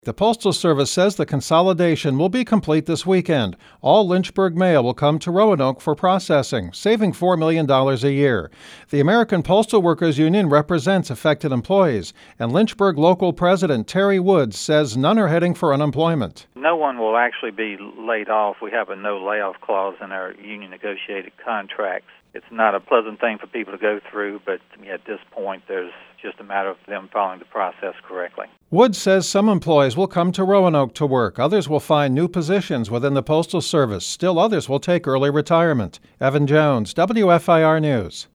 The Postal Service says the consolidation will be complete this weekend. All Lynchburg mail will come to Roanoke for processing, saving $4 million a year. The American Postal Workers Union represents affected employees, and Lynchburg local president Terry Woods says none are heading for unemployment. No one will actually be laid off. We have a no layoff clause in our union negotiated contracts. It's not a pleasant thing for people to go through, but at this point, there's just a matter of them following the process correctly. Woods says some employees will come to Roanoke to work. Others will find new positions within the Postal Service. Still others will take early retirement. Evan Jones, WFIR News.